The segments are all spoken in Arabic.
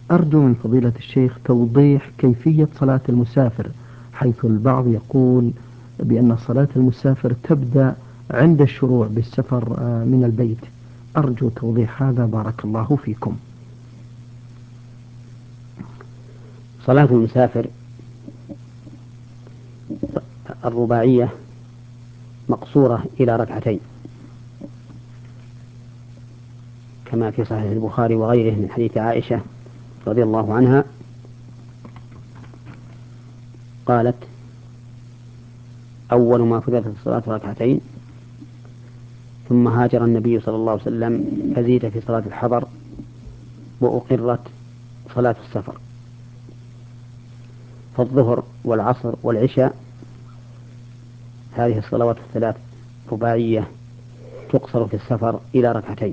أرجو من فضيلة الشيخ توضيح كيفية صلاة المسافر، حيث البعض يقول بأن صلاة المسافر تبدأ عند الشروع بالسفر من البيت. أرجو توضيح هذا، بارك الله فيكم. صلاة المسافر الرباعية مقصورة إلى ركعتين، كما في صحيح البخاري وغيره من حديث عائشة رضي الله عنها قالت: أول ما فرضت الصلاة ركعتين، ثم هاجر النبي صلى الله عليه وسلم فزيد في صلاة الحضر، وأقرت صلاة السفر. فالظهر والعصر والعشاء هذه الصلوات الثلاث رباعية تقصر في السفر إلى ركعتين.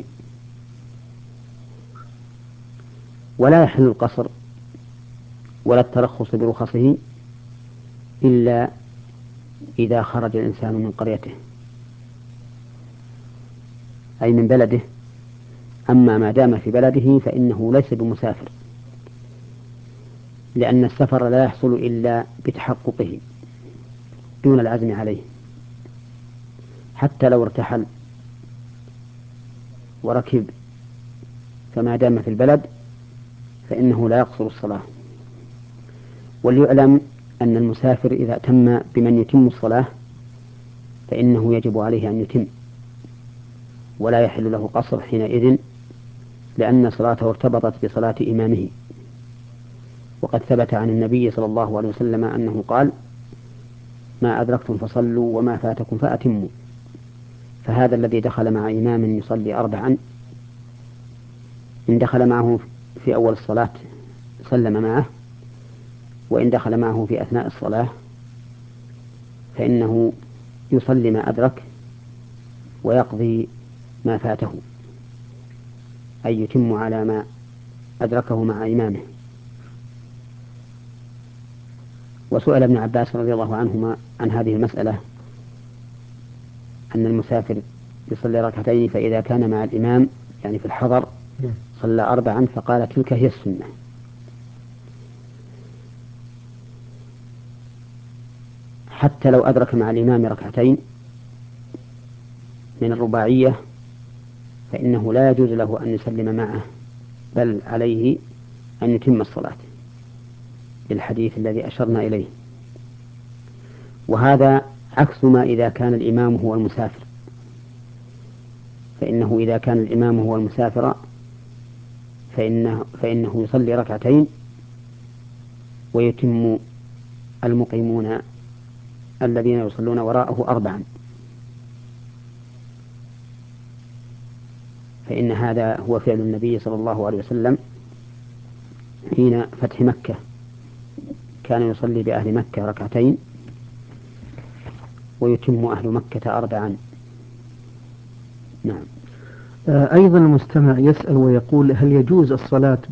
ولا يحل القصر ولا الترخص برخصه إلا إذا خرج الإنسان من قريته أي من بلده. أما ما دام في بلده فإنه ليس بمسافر، لأن السفر لا يحصل إلا بتحققه دون العزم عليه. حتى لو ارتحل وركب فما دام في البلد فإنه لا يقصر الصلاة. وليعلم أن المسافر إذا أتم بمن يتم الصلاة فإنه يجب عليه أن يتم، ولا يحل له قصر حينئذ، لأن صلاته ارتبطت بصلاة إمامه. وقد ثبت عن النبي صلى الله عليه وسلم أنه قال: ما أدركتم فصلوا وما فاتكم فأتموا. فهذا الذي دخل مع إمام يصلي أربعا، إن دخل معه في أول الصلاة سلم معه، وإن دخل معه في أثناء الصلاة فإنه يصلي ما أدرك ويقضي ما فاته، أي يتم على ما أدركه مع إمامه. وسئل ابن عباس رضي الله عنهما عن هذه المسألة، أن المسافر يصلي ركعتين فإذا كان مع الإمام يعني في الحضر صلى أربعا، فقال: تلك هي السنة. حتى لو أدرك مع الإمام ركعتين من الرباعية فإنه لا يجوز له أن يسلم معه، بل عليه أن يتم الصلاة، للحديث الذي أشرنا إليه. وهذا عكس ما إذا كان الإمام هو المسافر، فإنه إذا كان الإمام هو المسافر فإنه يصلي ركعتين ويتم المقيمون الذين يصلون وراءه أربعا، فإن هذا هو فعل النبي صلى الله عليه وسلم حين فتح مكة، كان يصلي بأهل مكة ركعتين ويتم أهل مكة أربعا. نعم. أيضا المستمع يسأل ويقول: هل يجوز الصلاة